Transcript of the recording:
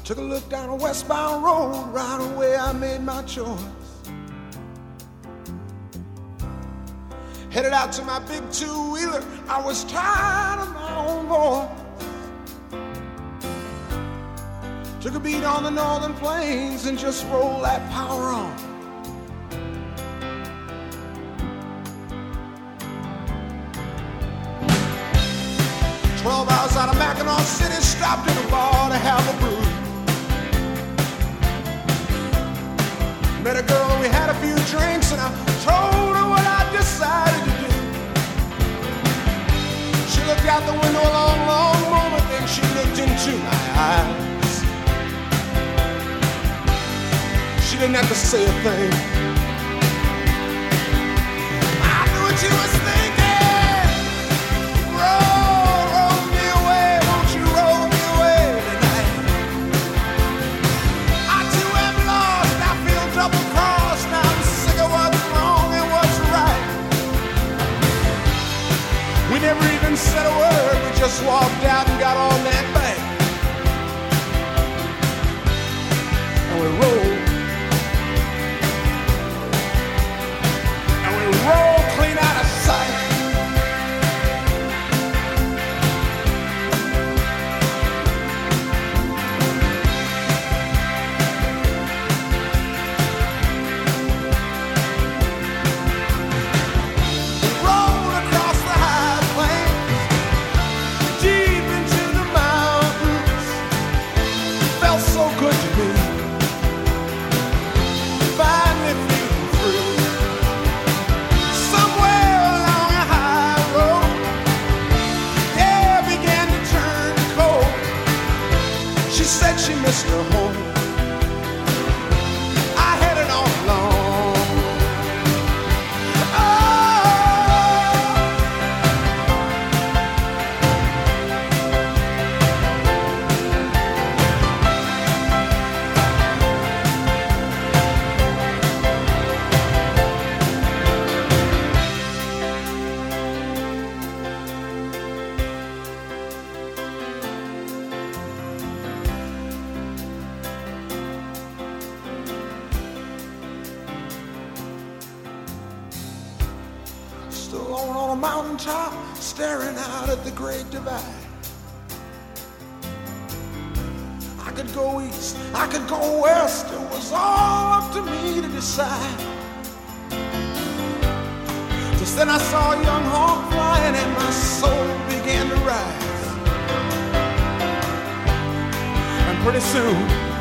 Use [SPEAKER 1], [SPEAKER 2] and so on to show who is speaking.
[SPEAKER 1] Took a look down a westbound road, right away I made my choice. Headed out to my big two-wheeler, I was tired of my own voice. Took a beat on the northern plains and just rolled that power on. Hours out of Mackinac City, stopped in a bar to have a brew. Met a girl and we had a few drinks, and I told her what I decided to do. She looked out the window a long, long moment, then she looked into my eyes. She didn't have to say a thing. I knew what she was thinking. We never even said a word, we just walked out and got on that bank. And we rolled. And we rolled clean out of sight. She missed her home. I had it all along. Still alone on a mountaintop, staring out at the Great Divide. I could go east, I could go west, it was all up to me to decide. Just then I saw a young hawk flying and my soul began to rise. And pretty soon